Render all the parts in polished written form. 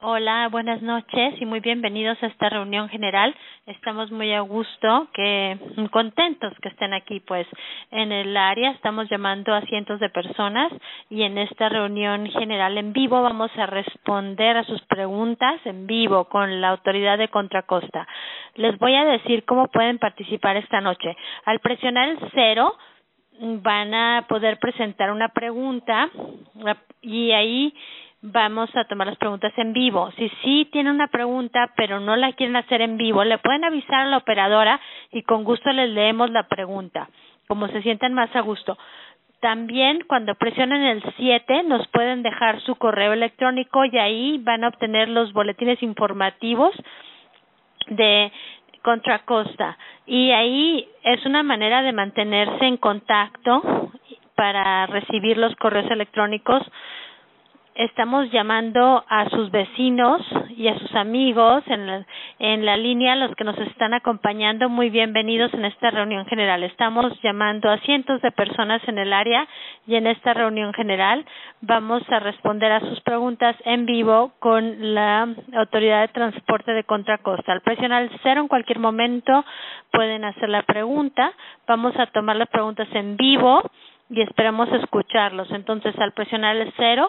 Hola, buenas noches y muy bienvenidos a esta reunión general. Estamos muy a gusto, contentos que estén aquí, pues, en el área. Estamos llamando a cientos de personas y en esta reunión general en vivo vamos a responder a sus preguntas en vivo con la autoridad de Contra Costa. Les voy a decir cómo pueden participar esta noche. Al presionar el 0 van a poder presentar una pregunta y ahí vamos a tomar las preguntas en vivo. Si sí tienen una pregunta pero no la quieren hacer en vivo, le pueden avisar a la operadora y con gusto les leemos la pregunta, como se sientan más a gusto. También cuando presionen el 7 nos pueden dejar su correo electrónico y ahí van a obtener los boletines informativos de Contra Costa. Y ahí es una manera de mantenerse en contacto para recibir los correos electrónicos. Estamos llamando a sus vecinos y a sus amigos en la línea, los que nos están acompañando, muy bienvenidos en esta reunión general. Estamos llamando a cientos de personas en el área y en esta reunión general vamos a responder a sus preguntas en vivo con la Autoridad de Transporte de Contra Costa. Al presionar el 0 en cualquier momento pueden hacer la pregunta. Vamos a tomar las preguntas en vivo y esperamos escucharlos. Entonces, al presionar el 0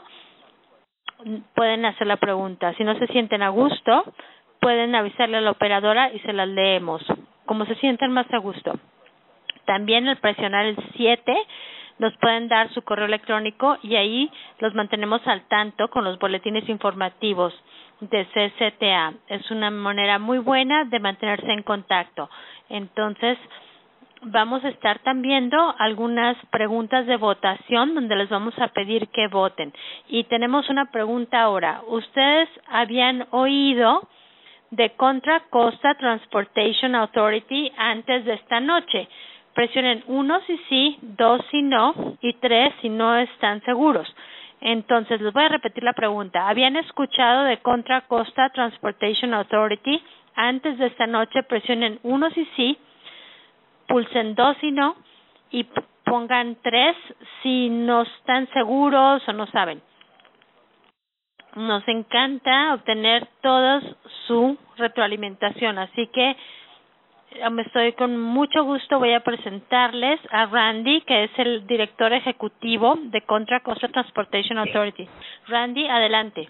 pueden hacer la pregunta. Si no se sienten a gusto, pueden avisarle a la operadora y se las leemos, como se sienten más a gusto. También al presionar el 7 nos pueden dar su correo electrónico y ahí los mantenemos al tanto con los boletines informativos de CCTA. Es una manera muy buena de mantenerse en contacto. Entonces, vamos a estar también viendo algunas preguntas de votación donde les vamos a pedir que voten. Y tenemos una pregunta ahora. ¿Ustedes habían oído de Contra Costa Transportation Authority antes de esta noche? Presionen 1 si sí, 2 si no y 3 si no están seguros. Entonces, les voy a repetir la pregunta. ¿Habían escuchado de Contra Costa Transportation Authority antes de esta noche? Presionen 1 si sí, pulsen 2 si no y pongan 3 si no están seguros o no saben. Nos encanta obtener toda su retroalimentación, así que estoy con mucho gusto, voy a presentarles a Randy, que es el director ejecutivo de Contra Costa Transportation Authority. Randy, adelante.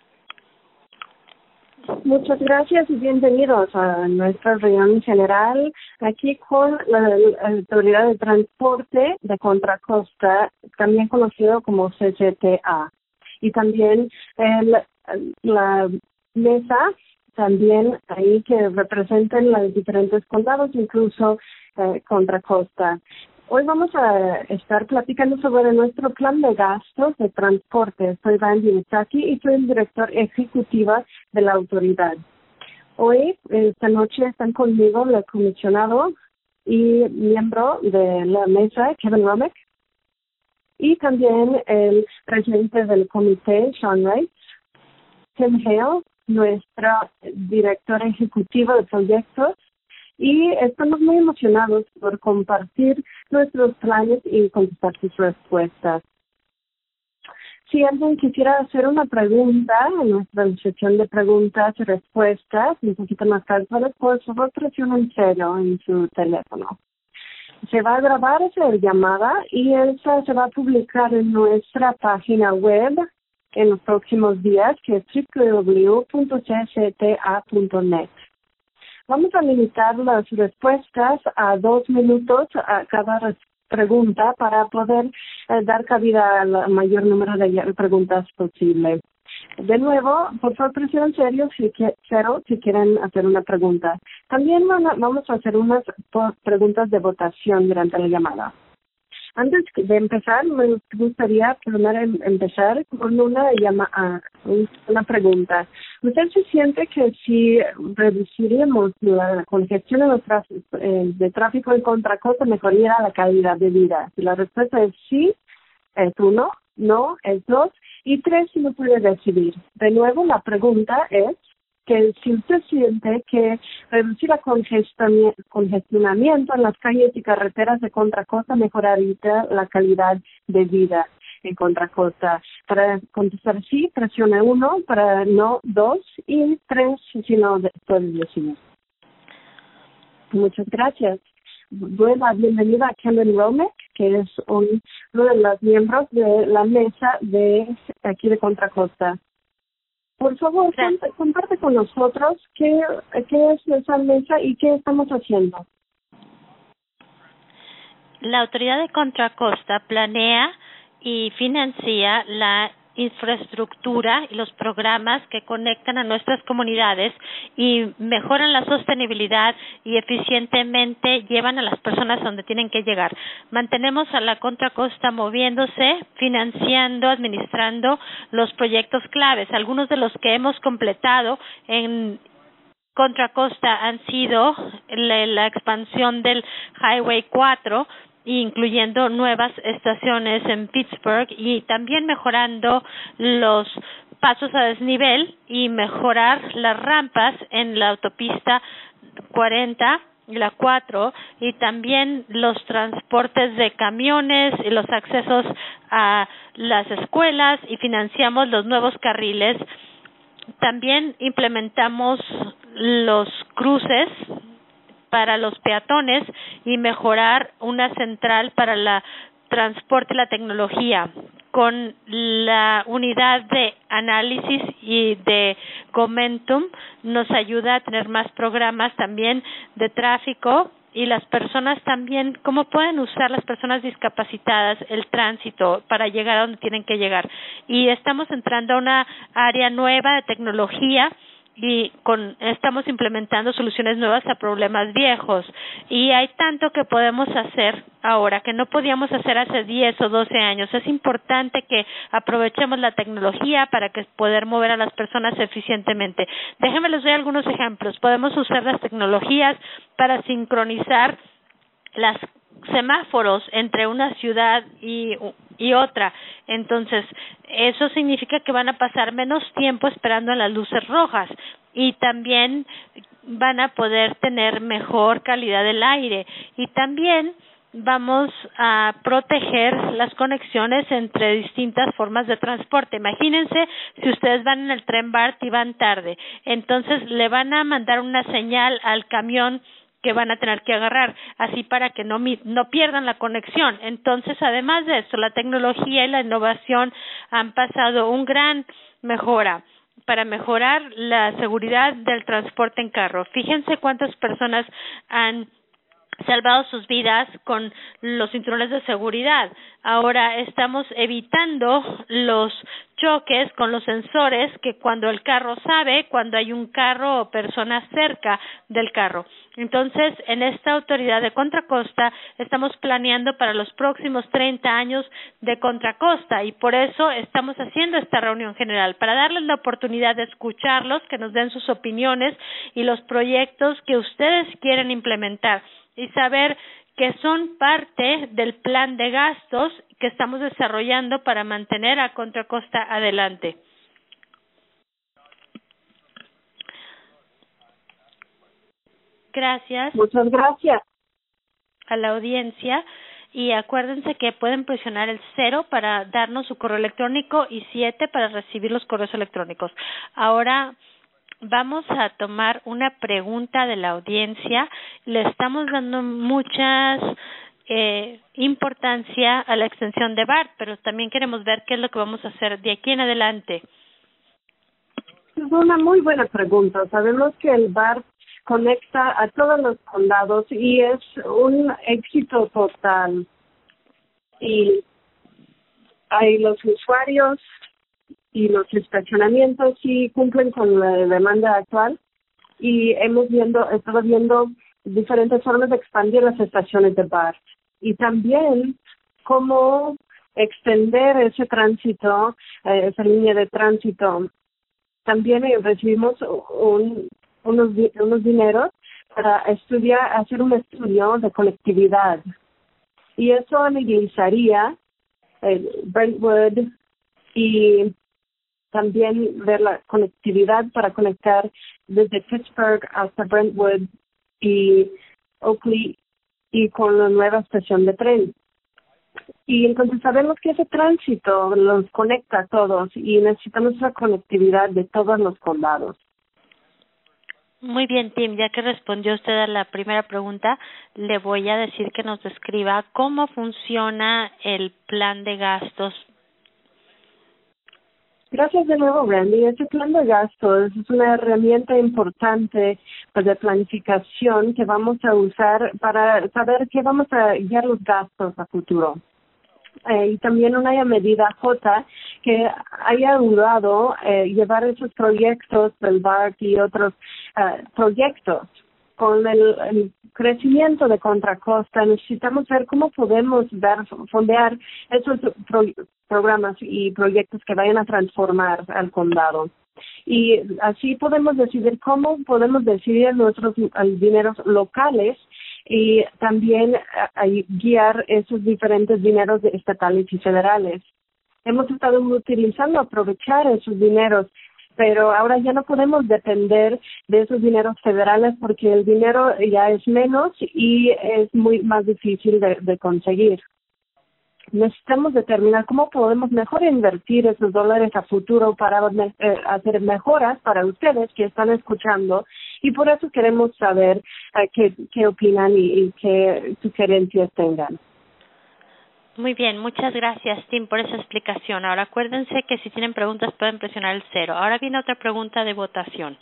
Muchas gracias y bienvenidos a nuestra reunión general aquí con la Autoridad de Transporte de Contra Costa, también conocido como CCTA. Y también la mesa, también ahí que representan los diferentes condados, incluso Contra Costa. Hoy vamos a estar platicando sobre nuestro plan de gastos de transporte. Soy Randy Misaki y soy el director ejecutiva de la autoridad. Hoy, esta noche, están conmigo el comisionado y miembro de la mesa, Kevin Romick, y también el presidente del comité, Sean Wright, Tim Hale, nuestra directora ejecutiva de proyectos, y estamos muy emocionados por compartir nuestros planes y contestar sus respuestas. Si alguien quisiera hacer una pregunta en nuestra sección de preguntas y respuestas, un poquito más casuales, por favor presionen 0 en su teléfono. Se va a grabar esa llamada y esa se va a publicar en nuestra página web en los próximos días, que es www.ccta.net. Vamos a limitar las respuestas a 2 minutos a cada pregunta para poder dar cabida al mayor número de preguntas posible. De nuevo, por favor, presionen 0 si quieren hacer una pregunta. También vamos a hacer unas preguntas de votación durante la llamada. Antes de empezar, me gustaría empezar con una pregunta. ¿Usted se siente que si reduciríamos la congestión de tráfico en Contra Costa mejoraría la calidad de vida? Si la respuesta es sí, es 1, no, es 2 y 3 si no puede decidir. De nuevo, la pregunta es que si usted siente que reducir el congestionamiento en las calles y carreteras de Contra Costa mejoraría la calidad de vida. en Contra Costa. Para contestar sí, presione 1, para no 2 y 3 si no puede decir. Muchas gracias. Doy la bienvenida a Kellen Romick, que es uno de los miembros de la mesa de aquí de Contra Costa. Por favor, comparte con nosotros qué es esa mesa y qué estamos haciendo. La Autoridad de Contra Costa planea y financia la infraestructura y los programas que conectan a nuestras comunidades y mejoran la sostenibilidad y eficientemente llevan a las personas donde tienen que llegar. Mantenemos a la Contra Costa moviéndose, financiando, administrando los proyectos claves. Algunos de los que hemos completado en Contra Costa han sido la expansión del Highway 4, incluyendo nuevas estaciones en Pittsburgh y también mejorando los pasos a desnivel y mejorar las rampas en la autopista 40 y la 4 y también los transportes de camiones y los accesos a las escuelas y financiamos los nuevos carriles. También implementamos los cruces para los peatones y mejorar una central para el transporte y la tecnología. Con la unidad de análisis y de Momentum nos ayuda a tener más programas también de tráfico y las personas también, cómo pueden usar las personas discapacitadas el tránsito para llegar a donde tienen que llegar. Y estamos entrando a una área nueva de tecnología y estamos implementando soluciones nuevas a problemas viejos y hay tanto que podemos hacer ahora que no podíamos hacer hace 10 o 12 años. Es importante que aprovechemos la tecnología para poder mover a las personas eficientemente. Déjenme les doy algunos ejemplos. Podemos usar las tecnologías para sincronizar las semáforos entre una ciudad y otra. Entonces, eso significa que van a pasar menos tiempo esperando en las luces rojas y también van a poder tener mejor calidad del aire y también vamos a proteger las conexiones entre distintas formas de transporte. Imagínense si ustedes van en el tren BART y van tarde, entonces le van a mandar una señal al camión que van a tener que agarrar, así para que no pierdan la conexión. Entonces, además de esto, la tecnología y la innovación han pasado un gran mejora para mejorar la seguridad del transporte en carro. Fíjense cuántas personas han salvado sus vidas con los cinturones de seguridad. Ahora estamos evitando los choques con los sensores que cuando el carro sabe cuando hay un carro o personas cerca del carro. Entonces, en esta autoridad de Contra Costa estamos planeando para los próximos 30 años de Contra Costa y por eso estamos haciendo esta reunión general, para darles la oportunidad de escucharlos, que nos den sus opiniones y los proyectos que ustedes quieren implementar y saber que son parte del plan de gastos que estamos desarrollando para mantener a Contra Costa adelante. Gracias. Muchas gracias a la audiencia y acuérdense que pueden presionar el 0 para darnos su correo electrónico y 7 para recibir los correos electrónicos. Ahora vamos a tomar una pregunta de la audiencia. Le estamos dando muchas importancia a la extensión de BART, pero también queremos ver qué es lo que vamos a hacer de aquí en adelante. Es una muy buena pregunta. Sabemos que el BART conecta a todos los condados y es un éxito total. Y hay los usuarios y los estacionamientos sí cumplen con la demanda actual y estado viendo diferentes formas de expandir las estaciones de BART y también cómo extender ese tránsito, esa línea de tránsito. También recibimos unos dineros para hacer un estudio de conectividad y eso analizaría Brentwood y también ver la conectividad para conectar desde Pittsburgh hasta Brentwood y Oakley y con la nueva estación de tren. Y entonces sabemos que ese tránsito los conecta a todos y necesitamos esa conectividad de todos los condados. Muy bien, Tim, ya que respondió usted a la primera pregunta, le voy a decir que nos describa cómo funciona el plan de gastos. Gracias de nuevo, Randy. Este plan de gastos es una herramienta importante pues, de planificación que vamos a usar para saber qué vamos a guiar los gastos a futuro. Y también una medida J que haya ayudado llevar esos proyectos del BART y otros proyectos. Con el crecimiento de Contra Costa necesitamos ver cómo podemos fondear esos programas y proyectos que vayan a transformar al condado. Y así podemos decidir cómo podemos decidir nuestros dineros locales y también guiar esos diferentes dineros estatales y federales. Hemos estado aprovechar esos dineros, pero ahora ya no podemos depender de esos dineros federales porque el dinero ya es menos y es muy más difícil de conseguir. Necesitamos determinar cómo podemos mejor invertir esos dólares a futuro para hacer mejoras para ustedes que están escuchando y por eso queremos saber qué opinan y qué sugerencias tengan. Muy bien, muchas gracias, Tim, por esa explicación. Ahora acuérdense que si tienen preguntas pueden presionar el 0. Ahora viene otra pregunta de votación.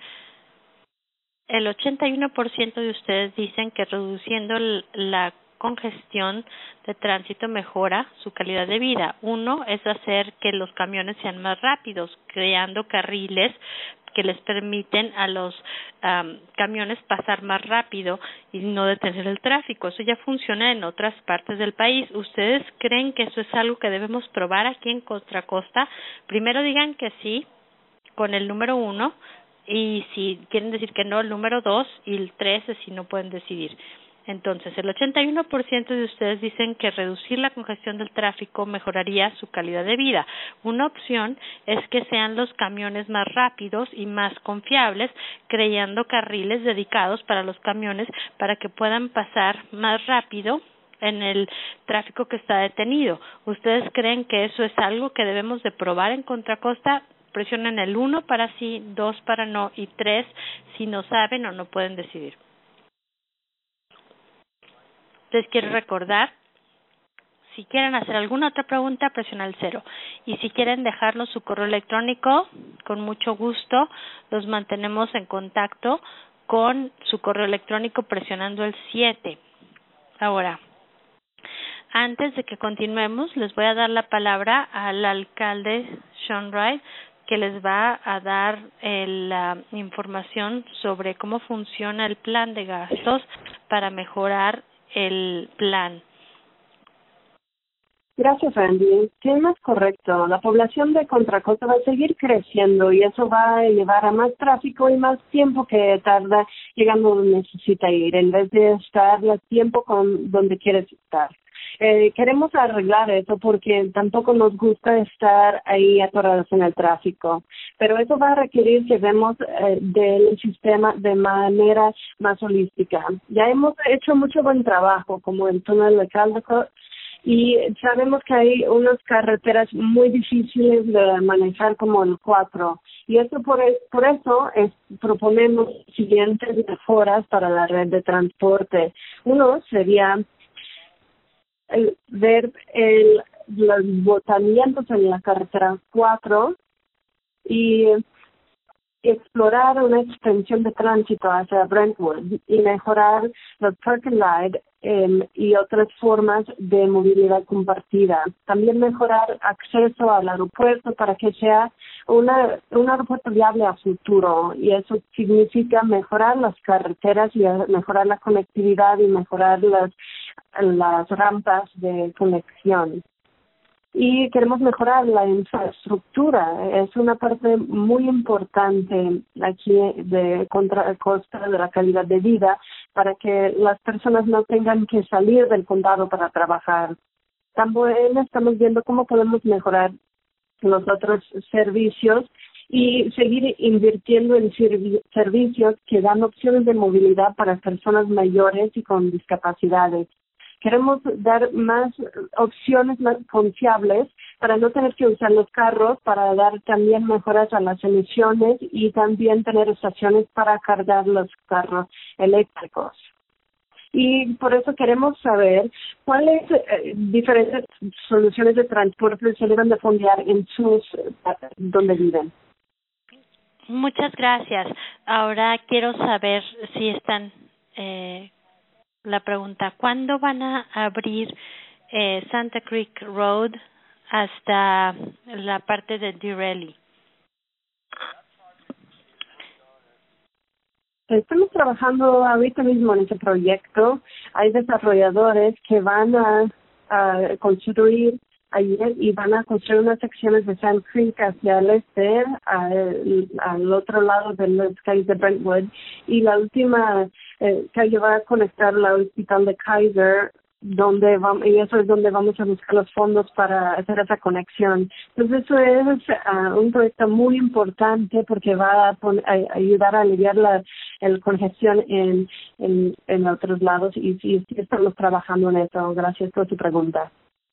El 81% de ustedes dicen que reduciendo la congestión de tránsito mejora su calidad de vida. Uno es hacer que los camiones sean más rápidos, creando carriles que les permiten a los camiones pasar más rápido y no detener el tráfico. Eso ya funciona en otras partes del país. ¿Ustedes creen que eso es algo que debemos probar aquí en Contra Costa? Primero digan que sí con el número 1 y si quieren decir que no, el número 2 y el 3 es si no pueden decidir. Entonces, el 81% de ustedes dicen que reducir la congestión del tráfico mejoraría su calidad de vida. Una opción es que sean los camiones más rápidos y más confiables, creando carriles dedicados para los camiones para que puedan pasar más rápido en el tráfico que está detenido. ¿Ustedes creen que eso es algo que debemos de probar en Contra Costa? Presionen el 1 para sí, 2 para no y 3 si no saben o no pueden decidir. Les quiero recordar, si quieren hacer alguna otra pregunta, presiona el 0. Y si quieren dejarnos su correo electrónico, con mucho gusto los mantenemos en contacto con su correo electrónico presionando el 7. Ahora, antes de que continuemos, les voy a dar la palabra al alcalde Sean Wright, que les va a dar la información sobre cómo funciona el plan de gastos para mejorar el plan. Gracias, Andy. Tema es correcto. La población de Contra Costa va a seguir creciendo y eso va a llevar a más tráfico y más tiempo que tarda llegando donde necesita ir, en vez de estar el tiempo con donde quieres estar. Queremos arreglar eso porque tampoco nos gusta estar ahí atorados en el tráfico, pero eso va a requerir que vemos del sistema de manera más holística. Ya hemos hecho mucho buen trabajo como el túnel de Caldecott y sabemos que hay unas carreteras muy difíciles de manejar como el 4 y eso por eso proponemos siguientes mejoras para la red de transporte. Uno sería ver los botamientos en la carretera 4 y explorar una extensión de tránsito hacia Brentwood y mejorar los park and ride y otras formas de movilidad compartida. También mejorar acceso al aeropuerto para que sea un aeropuerto viable a futuro y eso significa mejorar las carreteras y mejorar la conectividad y mejorar las rampas de conexión. Y queremos mejorar la infraestructura. Es una parte muy importante aquí de Contra Costa de la calidad de vida para que las personas no tengan que salir del condado para trabajar. También estamos viendo cómo podemos mejorar los otros servicios y seguir invirtiendo en servicios que dan opciones de movilidad para personas mayores y con discapacidades. queremos dar más opciones más confiables para no tener que usar los carros, para dar también mejoras a las emisiones y también tener estaciones para cargar los carros eléctricos. Y por eso queremos saber cuáles diferentes soluciones de transporte se deben de fondear en sus donde viven. Muchas gracias. Ahora quiero saber si están la pregunta, ¿cuándo van a abrir Santa Creek Road hasta la parte de Direlli? Estamos trabajando ahorita mismo en ese proyecto. Hay desarrolladores que van a construir ayer y van a construir unas secciones de Sand Creek hacia el este, al otro lado de las calles de Brentwood, y la última calle va a conectar al hospital de Kaiser, donde vamos, y eso es donde vamos a buscar los fondos para hacer esa conexión. Entonces eso es un proyecto muy importante porque va a ayudar a aliviar el congestión en otros lados y sí estamos trabajando en eso. Gracias por tu pregunta.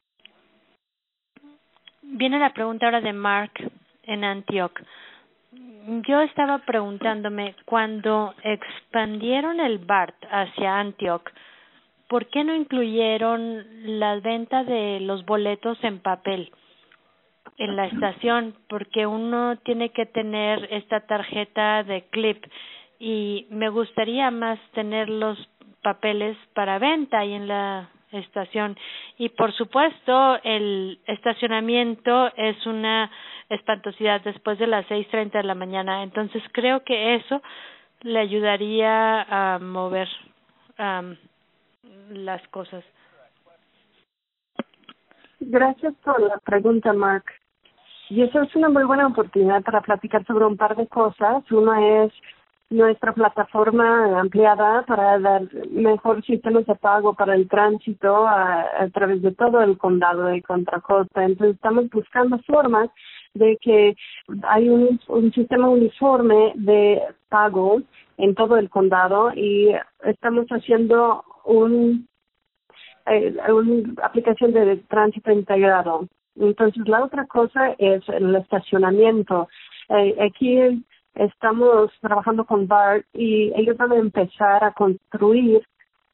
Viene la pregunta ahora de Mark en Antioch. Yo estaba preguntándome, cuando expandieron el BART hacia Antioch, ¿por qué no incluyeron la venta de los boletos en papel en la estación? Porque uno tiene que tener esta tarjeta de clip y me gustaría más tener los papeles para venta ahí en la estación. Y por supuesto el estacionamiento es una espantosidad después de las 6:30 de la mañana. Entonces creo que eso le ayudaría a mover las cosas. Gracias por la pregunta, Mark. Y eso es una muy buena oportunidad para platicar sobre un par de cosas. Una es nuestra plataforma ampliada para dar mejor sistemas de pago para el tránsito a través de todo el condado de Contra Costa. Entonces estamos buscando formas de que hay un sistema uniforme de pago en todo el condado y estamos haciendo una aplicación de tránsito integrado. Entonces, la otra cosa es el estacionamiento. Aquí estamos trabajando con BART y ellos van a empezar a construir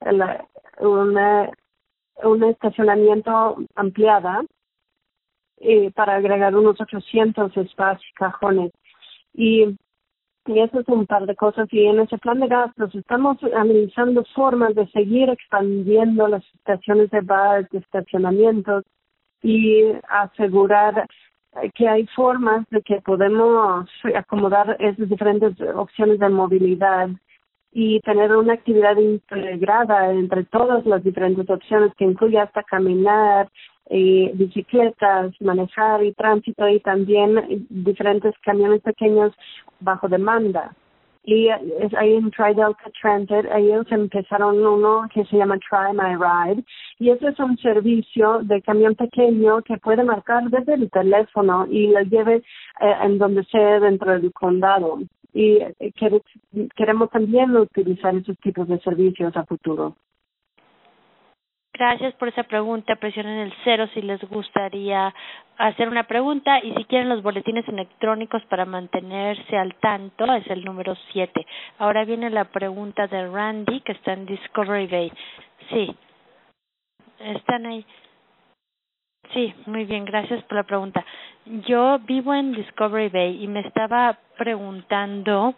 un estacionamiento ampliada para agregar unos 800 espacios, cajones. Y eso es un par de cosas. Y en ese plan de gastos estamos analizando formas de seguir expandiendo las estaciones de BART, de estacionamientos, y asegurar que hay formas de que podemos acomodar esas diferentes opciones de movilidad y tener una actividad integrada entre todas las diferentes opciones que incluye hasta caminar, bicicletas, manejar y tránsito y también diferentes camiones pequeños bajo demanda. Y ahí en Tri-Delta Transit, ellos empezaron uno que se llama Try My Ride, y ese es un servicio de camión pequeño que puede marcar desde el teléfono y lo lleve en donde sea dentro del condado. Y queremos también utilizar esos tipos de servicios a futuro. Gracias por esa pregunta. Presionen el 0 si les gustaría hacer una pregunta y si quieren los boletines electrónicos para mantenerse al tanto es el número 7. Ahora viene la pregunta de Randy que está en Discovery Bay. Sí, están ahí. Sí, muy bien, gracias por la pregunta. Yo vivo en Discovery Bay y me estaba preguntando,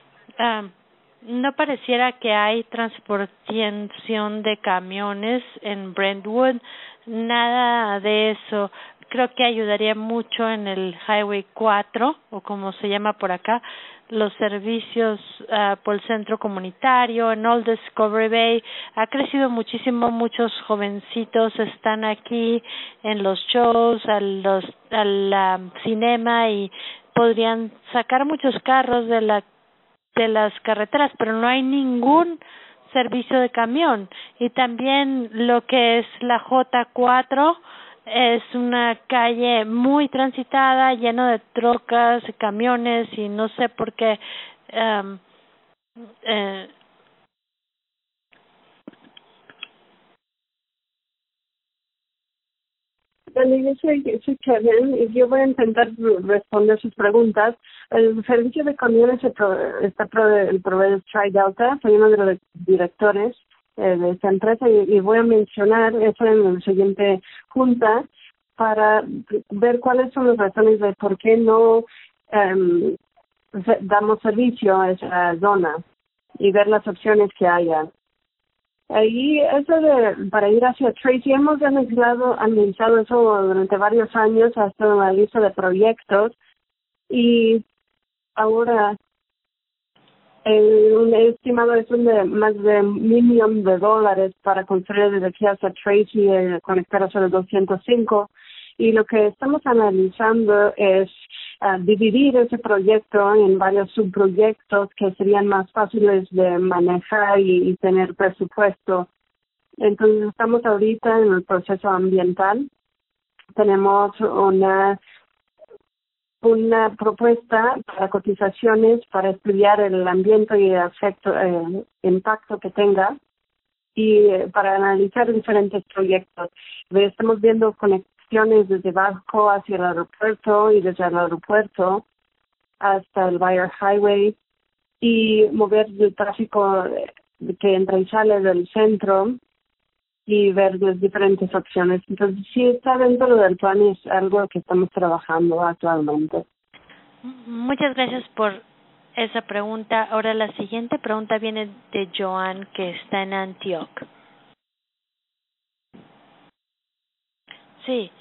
no pareciera que hay transportación de camiones en Brentwood, nada de eso. Creo que ayudaría mucho en el Highway 4, o como se llama por acá, los servicios por el centro comunitario, en Old Discovery Bay. Ha crecido muchísimo, muchos jovencitos están aquí en los shows, al cinema y podrían sacar muchos carros de las carreteras, pero no hay ningún servicio de camión. Y también lo que es la J4 es una calle muy transitada, lleno de trocas, camiones y no sé por qué Bueno, yo soy Kevin y yo voy a intentar responder sus preguntas. El servicio de camiones el proveedor TriDelta, soy uno de los directores de esta empresa y voy a mencionar eso en la siguiente junta para ver cuáles son las razones de por qué no damos servicio a esa zona y ver las opciones que haya. Ahí, para ir hacia Tracy, hemos analizado eso durante varios años, hasta una lista de proyectos, y ahora un estimado es de más de $1,000,000 para construir desde aquí hasta Tracy, conectar hacia el 205, y lo que estamos analizando es dividir ese proyecto en varios subproyectos que serían más fáciles de manejar y tener presupuesto. Entonces estamos ahorita en el proceso ambiental. Tenemos una propuesta para cotizaciones para estudiar el ambiente y el impacto que tenga y para analizar diferentes proyectos. Estamos viendo conexiones desde Vasco hacia el aeropuerto y desde el aeropuerto hasta el Bayer Highway y mover el tráfico que entra y sale del centro y ver las diferentes opciones. Entonces, sí está dentro del plan y es algo que estamos trabajando actualmente. Muchas gracias por esa pregunta. Ahora la siguiente pregunta viene de Joan, que está en Antioch. Sí.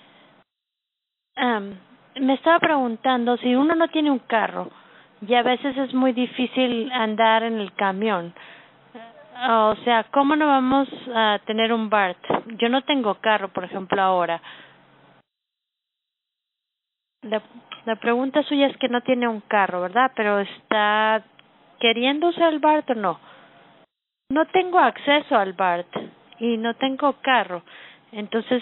Me estaba preguntando, si uno no tiene un carro y a veces es muy difícil andar en el camión, o sea, ¿cómo no vamos a tener un BART? Yo no tengo carro, por ejemplo, ahora. La pregunta suya es que no tiene un carro, ¿verdad? Pero está queriendo usar el BART o no. No tengo acceso al BART y no tengo carro. Entonces,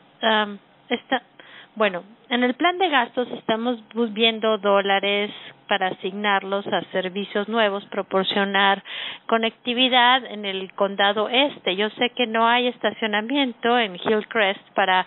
bueno, en el plan de gastos estamos viendo dólares para asignarlos a servicios nuevos, proporcionar conectividad en el condado este. Yo sé que no hay estacionamiento en Hillcrest para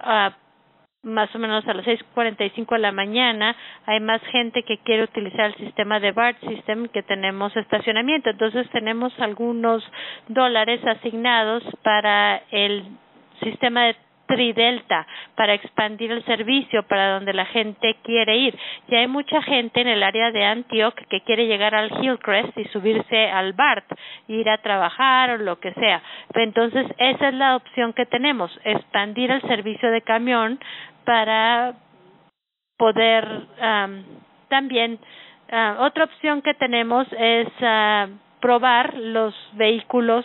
más o menos a las 6:45 de la mañana hay más gente que quiere utilizar el sistema de BART System que tenemos estacionamiento. Entonces tenemos algunos dólares asignados para el sistema de TriDelta para expandir el servicio para donde la gente quiere ir. Y hay mucha gente en el área de Antioch que quiere llegar al Hillcrest y subirse al BART, ir a trabajar o lo que sea. Entonces, esa es la opción que tenemos, expandir el servicio de camión para poder también otra opción que tenemos es probar los vehículos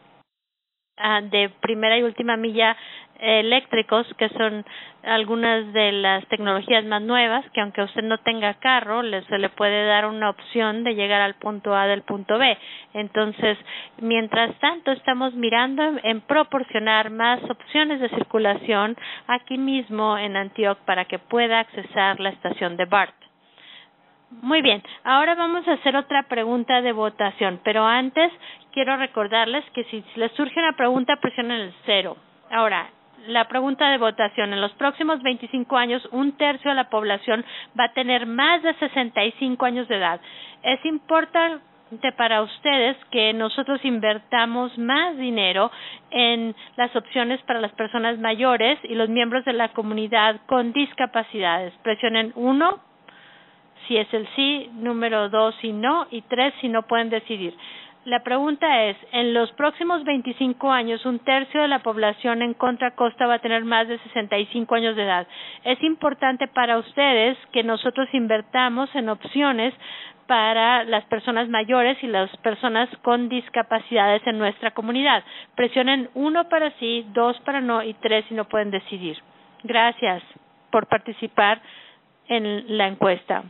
de primera y última milla eléctricos, que son algunas de las tecnologías más nuevas, que aunque usted no tenga carro, se le puede dar una opción de llegar al punto A del punto B. Entonces, mientras tanto, estamos mirando en proporcionar más opciones de circulación aquí mismo en Antioch para que pueda accesar la estación de BART. Muy bien, ahora vamos a hacer otra pregunta de votación, pero antes quiero recordarles que si les surge una pregunta, presionen el 0. Ahora, la pregunta de votación: en los próximos 25 años, 1/3 de la población va a tener más de 65 años de edad. Es importante para ustedes que nosotros invertamos más dinero en las opciones para las personas mayores y los miembros de la comunidad con discapacidades. Presionen 1 si es el sí, número 2 si no, y 3 si no pueden decidir. La pregunta es: en los próximos 25 años, 1/3 de la población en Contra Costa va a tener más de 65 años de edad. Es importante para ustedes que nosotros invertamos en opciones para las personas mayores y las personas con discapacidades en nuestra comunidad. Presionen 1 para sí, 2 para no y 3 si no pueden decidir. Gracias por participar en la encuesta.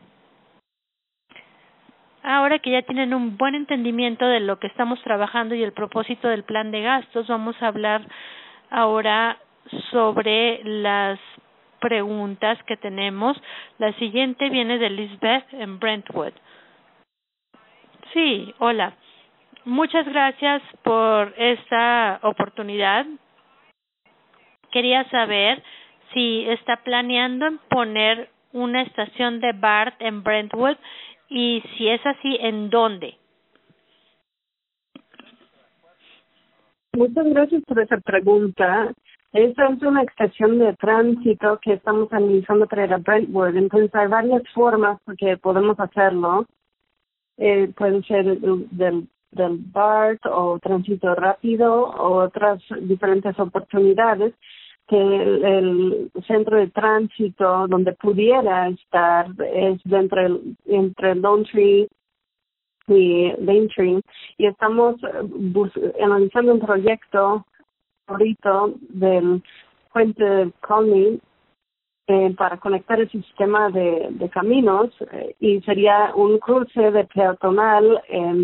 Ahora que ya tienen un buen entendimiento de lo que estamos trabajando y el propósito del plan de gastos, vamos a hablar ahora sobre las preguntas que tenemos. La siguiente viene de Lisbeth en Brentwood. Sí, hola. Muchas gracias por esta oportunidad. Quería saber si está planeando en poner una estación de BART en Brentwood y si es así, ¿en dónde? Muchas gracias por esa pregunta. Esta es una estación de tránsito que estamos analizando para ir a Brentwood. Entonces hay varias formas porque podemos hacerlo. Puede ser del BART o tránsito rápido o otras diferentes oportunidades que el centro de tránsito donde pudiera estar es entre Lone Tree y Daintree, y estamos analizando un proyecto ahorita del puente de Conley para conectar el sistema de caminos y sería un cruce de peatonal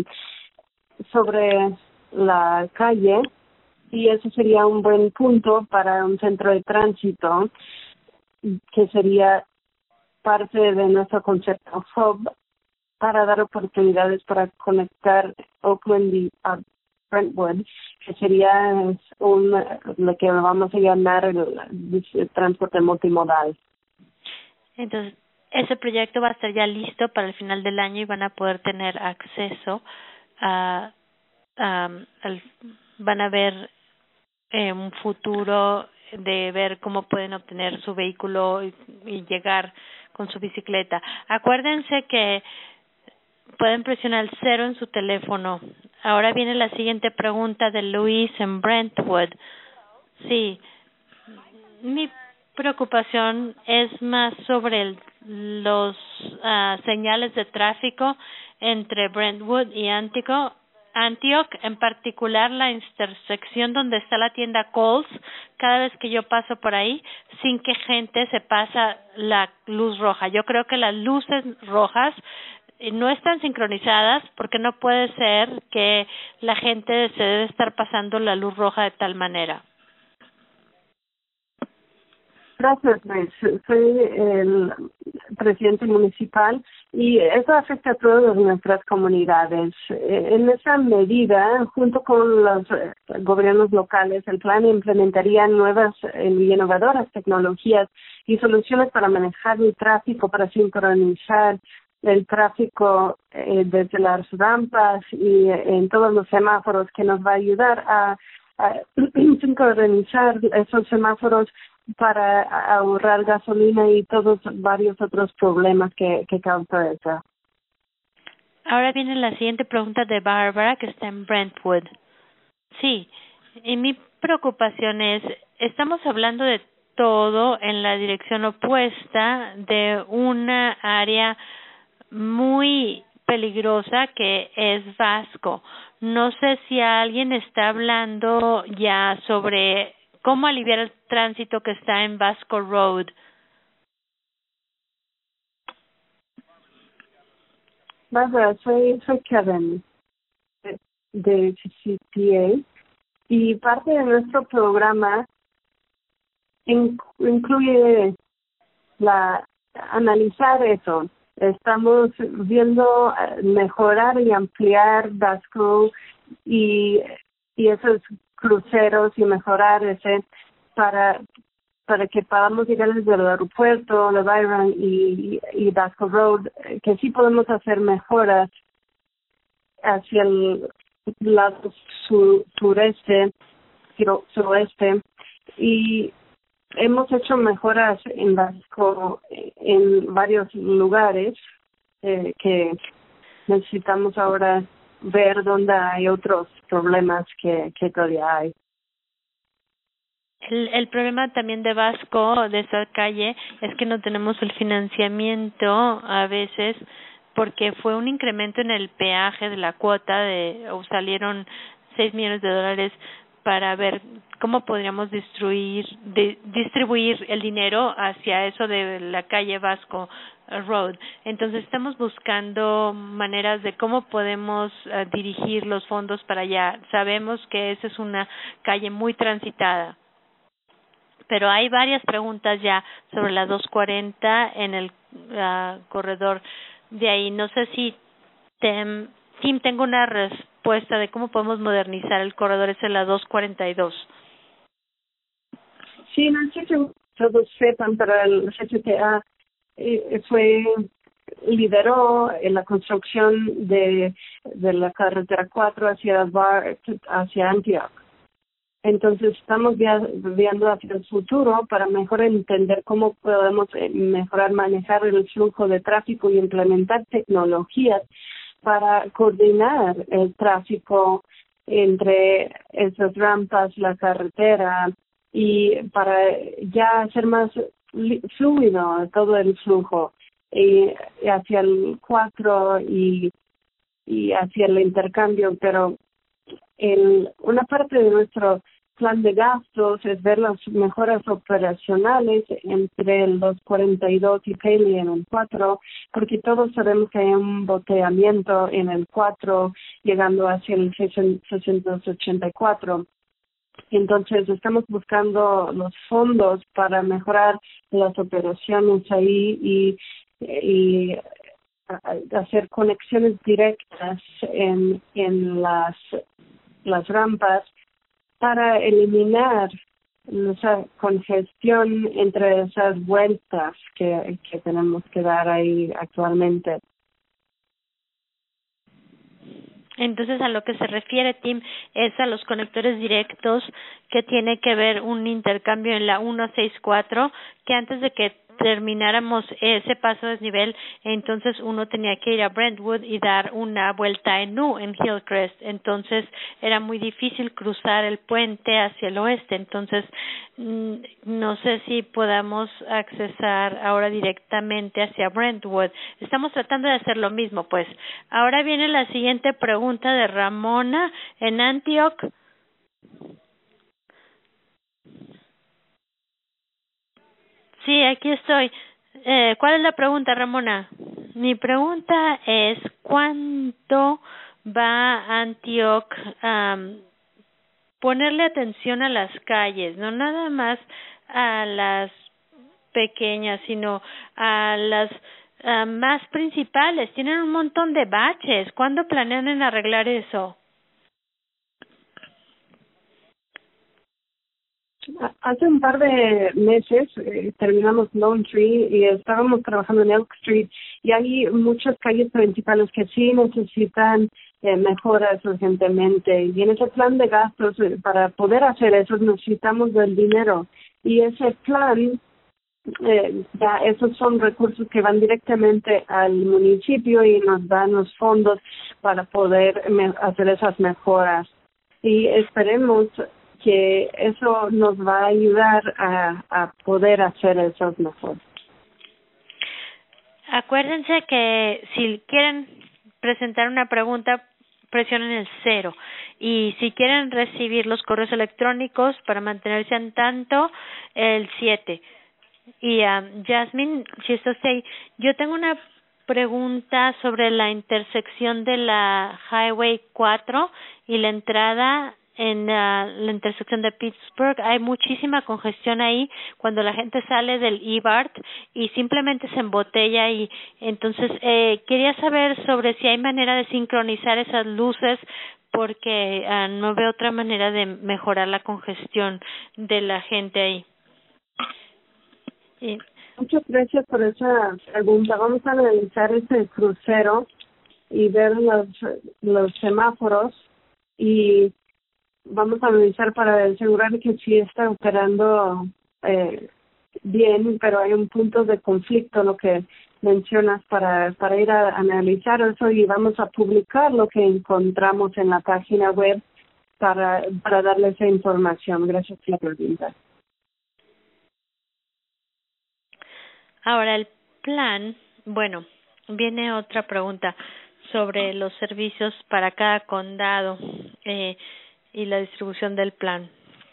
sobre la calle, y eso sería un buen punto para un centro de tránsito que sería parte de nuestro concepto hub para dar oportunidades para conectar Oakland y Brentwood, que sería lo que vamos a llamar el transporte multimodal. Entonces, ese proyecto va a estar ya listo para el final del año y van a poder tener acceso van a ver un futuro de ver cómo pueden obtener su vehículo y llegar con su bicicleta. Acuérdense que pueden presionar el 0 en su teléfono. Ahora viene la siguiente pregunta de Luis en Brentwood. Sí, mi preocupación es más sobre los señales de tráfico entre Brentwood y Antioch, en particular la intersección donde está la tienda Kohl's. Cada vez que yo paso por ahí, sin que gente se pasa la luz roja. Yo creo que las luces rojas no están sincronizadas porque no puede ser que la gente se debe estar pasando la luz roja de tal manera. Gracias, Luis. Soy el presidente municipal y eso afecta a todas nuestras comunidades. En esa medida, junto con los gobiernos locales, el plan implementaría nuevas y innovadoras tecnologías y soluciones para manejar el tráfico, para sincronizar el tráfico desde las rampas y en todos los semáforos, que nos va a ayudar a sincronizar esos semáforos para ahorrar gasolina y todos varios otros problemas que causa eso. Ahora viene la siguiente pregunta de Bárbara, que está en Brentwood. Sí, y mi preocupación es, estamos hablando de todo en la dirección opuesta de una área muy peligrosa que es Vasco. No sé si alguien está hablando ya sobre cómo aliviar el tránsito que está en Vasco Road. Bárbara, soy Kevin de CCPA y parte de nuestro programa incluye analizar eso. Estamos viendo mejorar y ampliar Vasco y esos cruceros y mejorar ese para que podamos llegar desde el aeropuerto de Byron y Vasco Road, que sí podemos hacer mejoras hacia el lado suroeste, y hemos hecho mejoras en Vasco en varios lugares que necesitamos ahora ver dónde hay otros problemas que todavía hay. El problema también de Vasco, de esa calle, es que no tenemos el financiamiento a veces porque fue un incremento en el peaje de la cuota salieron $6 millones para ver cómo podríamos distribuir el dinero hacia eso de la calle Vasco Road. Entonces estamos buscando maneras de cómo podemos dirigir los fondos para allá. Sabemos que esa es una calle muy transitada, pero hay varias preguntas ya sobre la 240 en el corredor de ahí. No sé si Tim tengo una respuesta de cómo podemos modernizar el corredor ese de la 242. Sí, Nancy, todos sepan, pero el CCTA lideró en la construcción de la carretera 4 hacia BART, hacia Antioch. Entonces estamos viendo hacia el futuro para mejor entender cómo podemos mejorar, manejar el flujo de tráfico y implementar tecnologías para coordinar el tráfico entre esas rampas, la carretera, y para ya hacer más fluido todo el flujo y hacia el 4 y hacia el intercambio. Pero una parte de nuestro plan de gastos es ver las mejoras operacionales entre el 242 y Paley en el 4, porque todos sabemos que hay un boteamiento en el 4 llegando hacia el 684. Entonces estamos buscando los fondos para mejorar las operaciones ahí y hacer conexiones directas en las rampas para eliminar esa congestión entre esas vueltas que tenemos que dar ahí actualmente. Entonces, a lo que se refiere, Tim, es a los conectores directos que tiene que ver un intercambio en la 164, que antes de que termináramos ese paso de desnivel, entonces uno tenía que ir a Brentwood y dar una vuelta en U, en Hillcrest. Entonces, era muy difícil cruzar el puente hacia el oeste. Entonces, no sé si podamos accesar ahora directamente hacia Brentwood. Estamos tratando de hacer lo mismo, pues. Ahora viene la siguiente pregunta de Ramona en Antioch. Sí, aquí estoy. ¿Cuál es la pregunta, Ramona? Mi pregunta es, ¿cuánto va Antioch ponerle atención a las calles? No nada más a las pequeñas, sino a las más principales. Tienen un montón de baches. ¿Cuándo planean en arreglar eso? Hace un par de meses terminamos Lone Tree y estábamos trabajando en Elk Street, y hay muchas calles principales que sí necesitan mejoras urgentemente, y en ese plan de gastos para poder hacer eso necesitamos del dinero, y ese plan ya esos son recursos que van directamente al municipio y nos dan los fondos para poder hacer esas mejoras, y esperemos que eso nos va a ayudar a poder hacer eso mejor. Acuérdense que si quieren presentar una pregunta, presionen el 0. Y si quieren recibir los correos electrónicos para mantenerse al tanto, el 7. Y Jasmine, si estás ahí, yo tengo una pregunta sobre la intersección de la Highway 4 y la entrada en la intersección de Pittsburgh. Hay muchísima congestión ahí cuando la gente sale del E-BART y simplemente se embotella ahí. Entonces, quería saber sobre si hay manera de sincronizar esas luces, porque no veo otra manera de mejorar la congestión de la gente ahí. Sí. Muchas gracias por esa pregunta. Vamos a analizar ese crucero y ver los semáforos, y vamos a analizar para asegurar que sí está operando bien, pero hay un punto de conflicto, lo que mencionas, para ir a analizar eso, y vamos a publicar lo que encontramos en la página web para darle esa información. Gracias por la pregunta. Ahora, el plan, bueno, viene otra pregunta sobre los servicios para cada condado y la distribución del plan.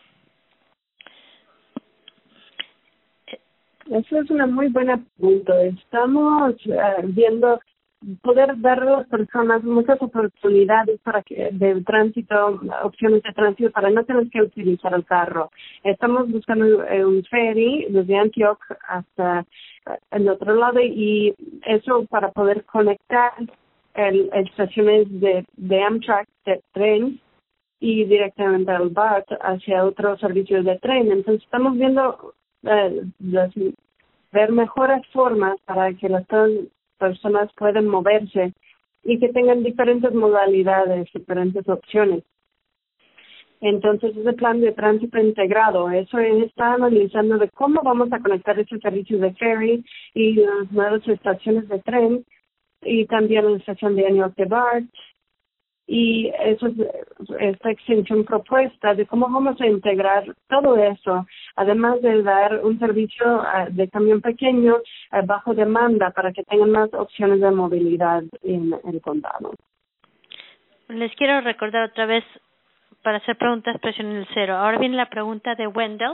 Esa es una muy buena pregunta. Estamos viendo poder dar a las personas muchas oportunidades de tránsito, opciones de tránsito para no tener que utilizar el carro. Estamos buscando un ferry desde Antioch hasta el otro lado, y eso para poder conectar estaciones de Amtrak, de tren, y directamente al BART hacia otros servicios de tren. Entonces estamos viendo ver mejores formas para que las personas puedan moverse y que tengan diferentes modalidades, diferentes opciones. Entonces, ese plan de tránsito integrado, eso está analizando de cómo vamos a conectar ese servicio de ferry y las nuevas estaciones de tren y también la estación de New York de BART. Y eso es esta extensión propuesta de cómo vamos a integrar todo eso, además de dar un servicio de camión pequeño bajo demanda para que tengan más opciones de movilidad en el condado. Les quiero recordar otra vez, para hacer preguntas, presionen el 0. Ahora viene la pregunta de Wendell.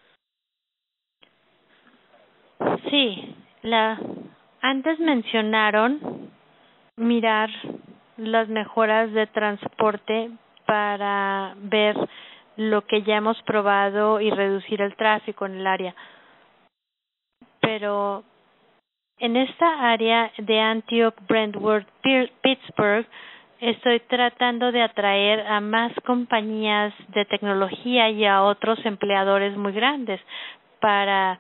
Sí, antes mencionaron mirar las mejoras de transporte para ver lo que ya hemos probado y reducir el tráfico en el área. Pero en esta área de Antioch, Brentwood, Pittsburgh, estoy tratando de atraer a más compañías de tecnología y a otros empleadores muy grandes para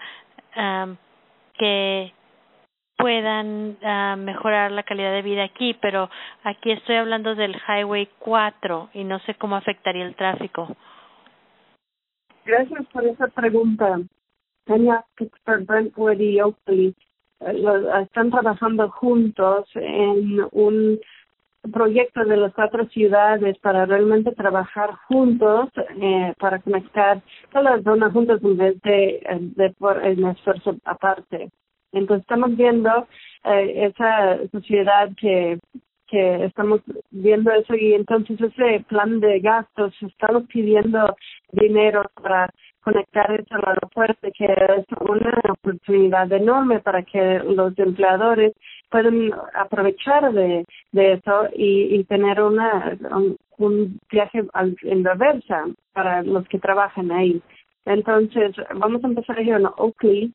que puedan mejorar la calidad de vida aquí, pero aquí estoy hablando del Highway 4 y no sé cómo afectaría el tráfico. Gracias por esa pregunta. Tania, Pittsburgh, Brentwood y Oakley están trabajando juntos en un proyecto de las 4 ciudades para realmente trabajar juntos para conectar todas las zonas juntas en vez de por el esfuerzo aparte. Entonces estamos viendo esa sociedad que estamos viendo eso y entonces ese plan de gastos estamos pidiendo dinero para conectar eso al aeropuerto, que es una oportunidad enorme para que los empleadores puedan aprovechar de eso y tener un viaje en reversa para los que trabajan ahí. Entonces vamos a empezar ahí en Oakley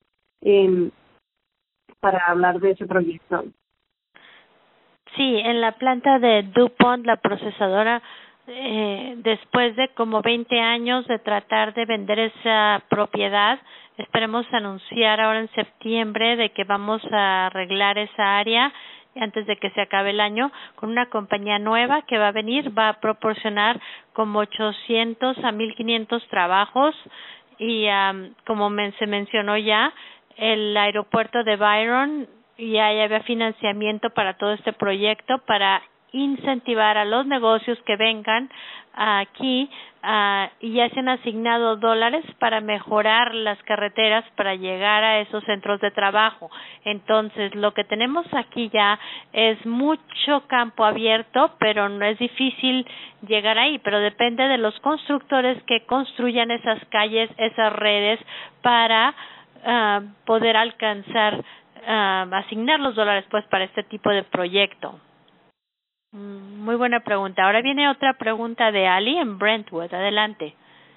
para hablar de ese proyecto. Sí, en la planta de DuPont, la procesadora, después de como 20 años de tratar de vender esa propiedad, esperemos anunciar ahora en septiembre de que vamos a arreglar esa área antes de que se acabe el año con una compañía nueva que va a venir, va a proporcionar como 800 a 1,500 trabajos y como se mencionó ya, el aeropuerto de Byron ya había financiamiento para todo este proyecto para incentivar a los negocios que vengan aquí y ya se han asignado dólares para mejorar las carreteras para llegar a esos centros de trabajo. Entonces, lo que tenemos aquí ya es mucho campo abierto, pero no es difícil llegar ahí, pero depende de los constructores que construyan esas calles, esas redes para poder alcanzar asignar los dólares pues para este tipo de proyecto. Muy buena pregunta. Ahora viene otra pregunta de Ali en Brentwood. Adelante.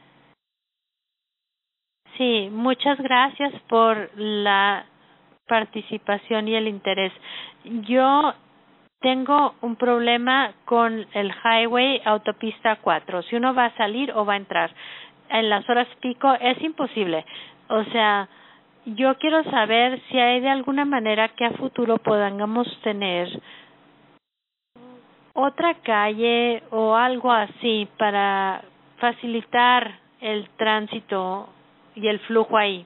Sí, muchas gracias por la participación y el interés. Yo tengo un problema con el highway autopista 4. Si uno va a salir o va a entrar en las horas pico es imposible. O sea, yo quiero saber si hay de alguna manera que a futuro podamos tener otra calle o algo así para facilitar el tránsito y el flujo ahí.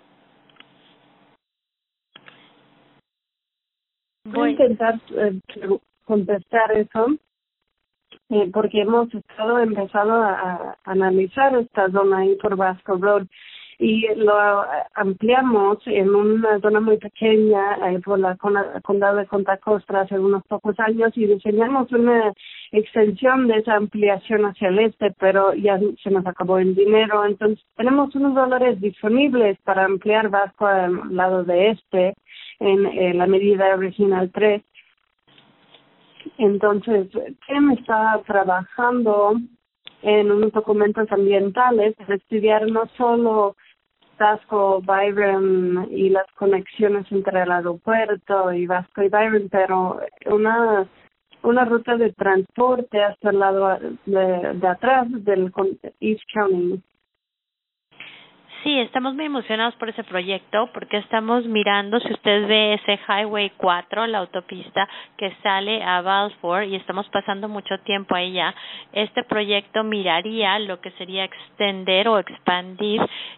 Voy a intentar contestar eso porque hemos empezado a analizar esta zona ahí por Vasco Road y lo ampliamos en una zona muy pequeña por la condado de Contra Costa hace unos pocos años y diseñamos una extensión de esa ampliación hacia el este, pero ya se nos acabó el dinero, entonces tenemos unos dólares disponibles para ampliar Vasco al lado de este en la medida original 3. Entonces, Tim está trabajando en unos documentos ambientales para estudiar no solo Vasco, Byron y las conexiones entre el aeropuerto y Vasco y Byron, pero una ruta de transporte hasta el lado de atrás del East County. Sí, estamos muy emocionados por ese proyecto porque estamos mirando, si usted ve ese Highway 4, la autopista que sale a Balfour, y estamos pasando mucho tiempo ahí ya, este proyecto miraría lo que sería extender o expandir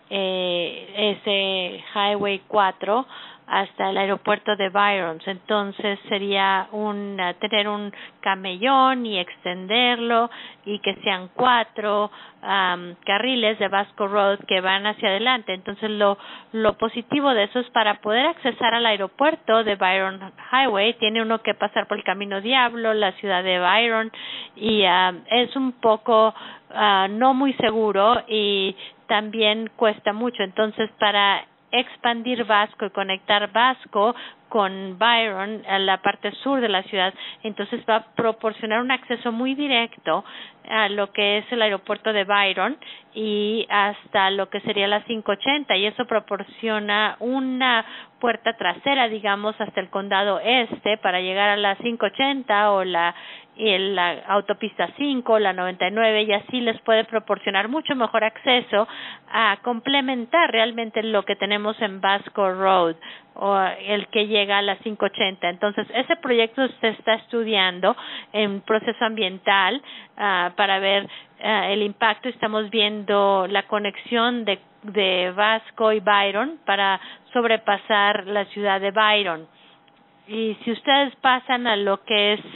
ese Highway 4 hasta el aeropuerto de Byron. Entonces sería tener un camellón y extenderlo y que sean 4 carriles de Vasco Road que van hacia adelante. Entonces lo positivo de eso es para poder accesar al aeropuerto de Byron Highway tiene uno que pasar por el Camino Diablo, la ciudad de Byron, y es un poco no muy seguro y también cuesta mucho. Entonces para expandir Vasco y conectar Vasco con Byron a la parte sur de la ciudad, entonces va a proporcionar un acceso muy directo a lo que es el aeropuerto de Byron y hasta lo que sería la 580, y eso proporciona una puerta trasera, digamos, hasta el condado este para llegar a la 580 o la autopista 5, la 99, y así les puede proporcionar mucho mejor acceso a complementar realmente lo que tenemos en Vasco Road o el que llega a la 580. Entonces, ese proyecto se está estudiando en proceso ambiental para ver el impacto. Estamos viendo la conexión de Vasco y Byron para sobrepasar la ciudad de Byron. Y si ustedes pasan a lo que es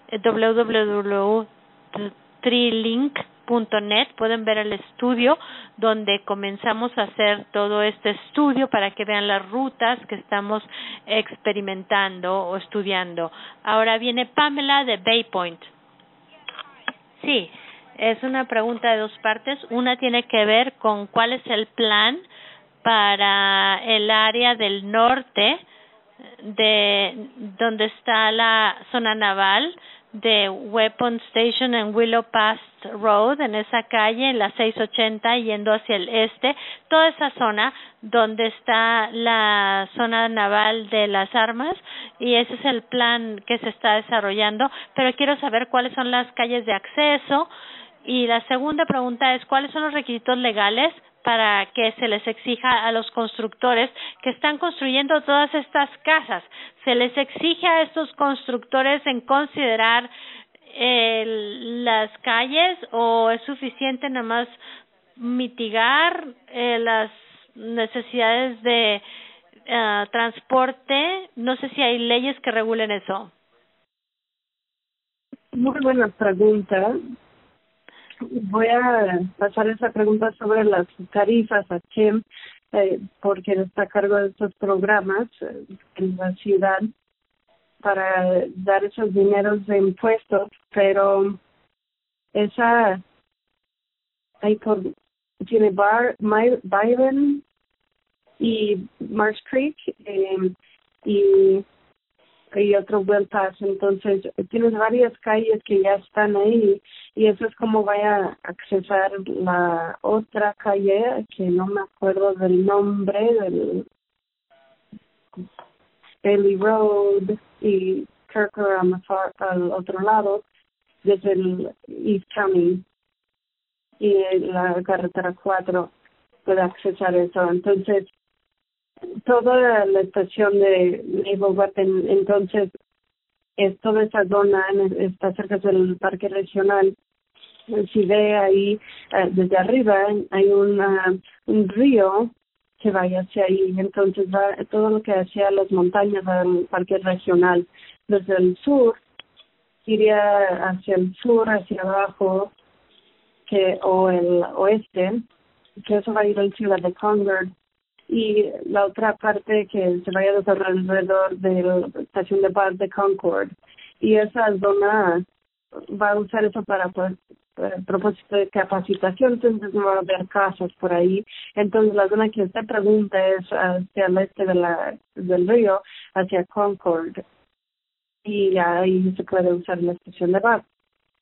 www.trilink.net, pueden ver el estudio donde comenzamos a hacer todo este estudio para que vean las rutas que estamos experimentando o estudiando. Ahora viene Pamela de Bay Point. Sí, es una pregunta de 2 partes. Una tiene que ver con cuál es el plan para el área del norte de donde está la zona naval de Weapon Station en Willow Pass Road, en esa calle, en la 680, yendo hacia el este, toda esa zona donde está la zona naval de las armas, y ese es el plan que se está desarrollando, pero quiero saber cuáles son las calles de acceso. Y la segunda pregunta es, ¿cuáles son los requisitos legales para que se les exija a los constructores que están construyendo todas estas casas? ¿Se les exige a estos constructores en considerar las calles o es suficiente nada más mitigar las necesidades de transporte? No sé si hay leyes que regulen eso. Muy buena pregunta. Voy a pasar esa pregunta sobre las tarifas a Kim, porque está a cargo de estos programas en la ciudad para dar esos dineros de impuestos, pero esa tiene Byron y Marsh Creek y otro Well Pass. Entonces tienes varias calles que ya están ahí, y eso es como vaya a accesar la otra calle que no me acuerdo del nombre, del Bailey Road y Kirker al otro lado, desde el East County, y la carretera 4 puede accesar eso. Entonces toda la estación de Naval Weapon, entonces es toda esa zona, está cerca del parque regional. Si ve ahí desde arriba hay un río que vaya hacia ahí, entonces va todo lo que hacia las montañas al parque regional. Desde el sur iría hacia el sur, hacia abajo, o el oeste, que eso va a ir a la ciudad de Concord, y la otra parte que se vaya a desarrollar alrededor de la estación de paz de Concord, y esa zona va a usar eso para propósito de capacitación. Entonces no va a haber casas por ahí. Entonces la zona que usted pregunta es hacia el este del río, hacia Concord, y ahí se puede usar la estación de paz.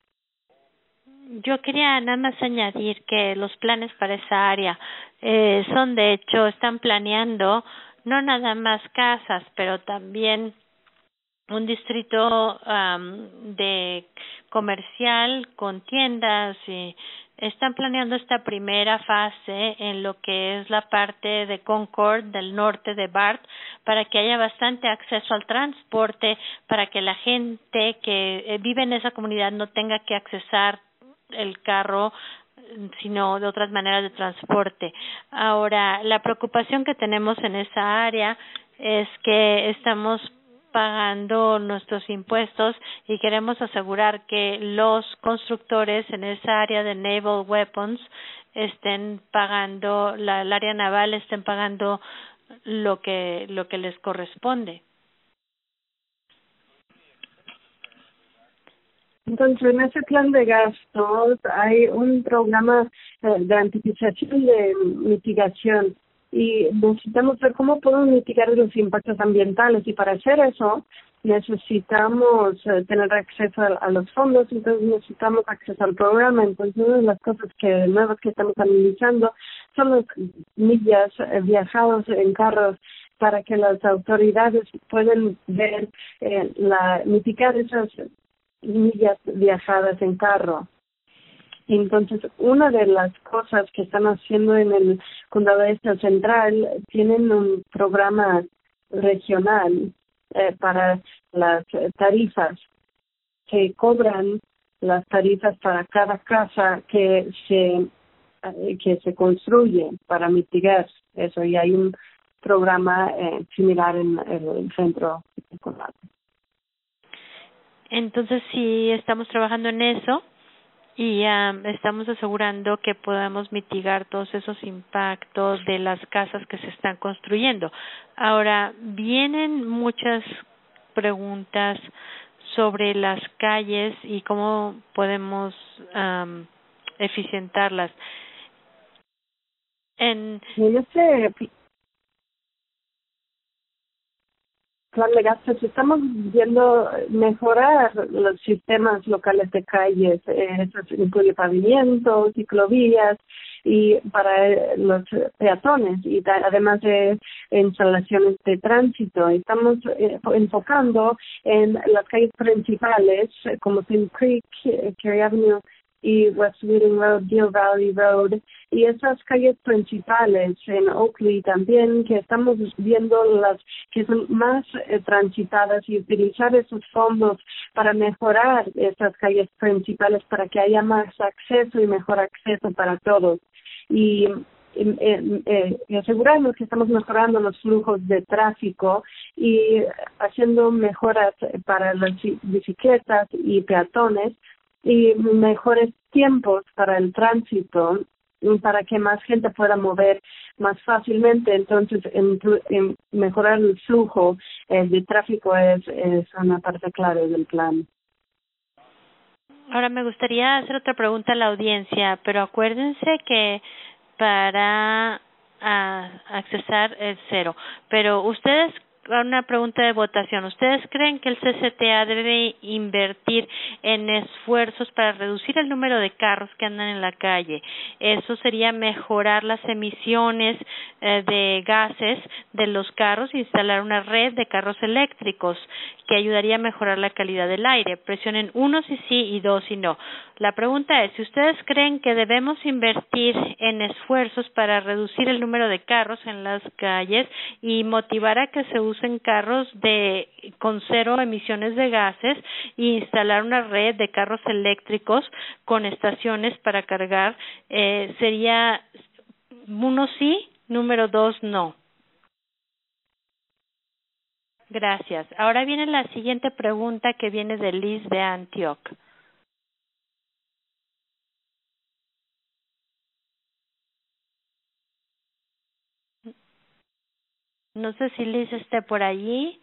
Yo quería nada más añadir que los planes para esa área son, de hecho, están planeando no nada más casas, pero también un distrito de comercial con tiendas y están planeando esta primera fase en lo que es la parte de Concord del norte de BART para que haya bastante acceso al transporte, para que la gente que vive en esa comunidad no tenga que accesar el carro sino de otras maneras de transporte. Ahora, la preocupación que tenemos en esa área es que estamos pagando nuestros impuestos y queremos asegurar que los constructores en esa área de naval weapons estén pagando, el área naval estén pagando lo que les corresponde. Entonces, en ese plan de gastos hay un programa de anticipación de mitigación y necesitamos ver cómo podemos mitigar los impactos ambientales y para hacer eso necesitamos tener acceso a los fondos, entonces necesitamos acceso al programa. Entonces, una de las cosas nuevas que estamos analizando son las millas viajadas en carros para que las autoridades puedan ver, mitigar esas millas viajadas en carro. Entonces, una de las cosas que están haciendo en el Condado Este Central, tienen un programa regional para las tarifas, que cobran las tarifas para cada casa que se construye para mitigar eso. Y hay un programa similar en el centro del condado. Entonces, sí estamos trabajando en eso y estamos asegurando que podamos mitigar todos esos impactos de las casas que se están construyendo. Ahora, vienen muchas preguntas sobre las calles y cómo podemos eficientarlas. En este plan de gastos estamos viendo mejorar los sistemas locales de calles, eso incluye pavimentos, ciclovías y para los peatones y además de instalaciones de tránsito. Estamos enfocando en las calles principales como Thin Creek, Cary Avenue y West Reading Road, Deal Valley Road, y esas calles principales en Oakley también, que estamos viendo las que son más transitadas y utilizar esos fondos para mejorar esas calles principales para que haya más acceso y mejor acceso para todos. Y asegurarnos que estamos mejorando los flujos de tráfico y haciendo mejoras para las bicicletas y peatones y mejores tiempos para el tránsito para que más gente pueda mover más fácilmente. Entonces, en mejorar el flujo de tráfico es una parte clave del plan. Ahora me gustaría hacer otra pregunta a la audiencia, pero acuérdense que para accesar es cero. Pero ustedes, una pregunta de votación, ¿ustedes creen que el CCTA debe invertir en esfuerzos para reducir el número de carros que andan en la calle? Eso sería mejorar las emisiones de gases de los carros, instalar una red de carros eléctricos que ayudaría a mejorar la calidad del aire. Presionen 1 si sí y 2 si no. La pregunta es, si ustedes creen que debemos invertir en esfuerzos para reducir el número de carros en las calles y motivar a que se usen carros con cero emisiones de gases e instalar una red de carros eléctricos con estaciones para cargar, sería 1 sí, número 2 no. Gracias. Ahora viene la siguiente pregunta que viene de Liz de Antioch. No sé si Liz esté por allí.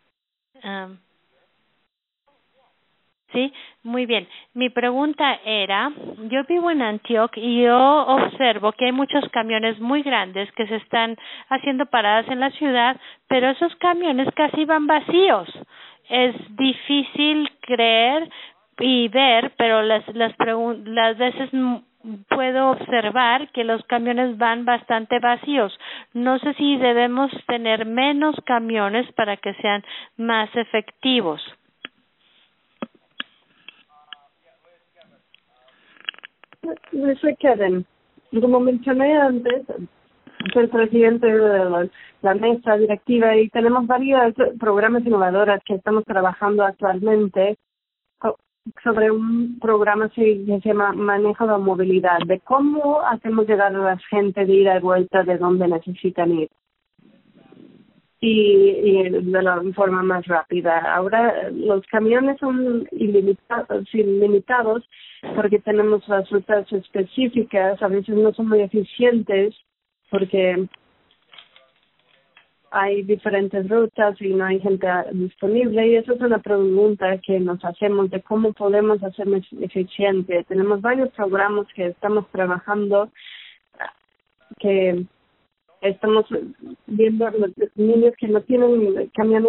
Sí, muy bien. Mi pregunta era, yo vivo en Antioch y yo observo que hay muchos camiones muy grandes que se están haciendo paradas en la ciudad, pero esos camiones casi van vacíos. Es difícil creer y ver, pero las veces puedo observar que los camiones van bastante vacíos. No sé si debemos tener menos camiones para que sean más efectivos. Eso queden. Como mencioné antes, soy el presidente de la mesa directiva y tenemos varios programas innovadores que estamos trabajando actualmente sobre un programa que se llama Manejo de Movilidad, de cómo hacemos llegar a la gente de ida y vuelta de donde necesitan ir y de la forma más rápida. Ahora los camiones son ilimitados porque tenemos las rutas específicas, a veces no son muy eficientes porque hay diferentes rutas y no hay gente disponible, y eso es una pregunta que nos hacemos de cómo podemos hacer más eficiente. Tenemos varios programas que estamos trabajando, que estamos viendo a los niños que no tienen camiones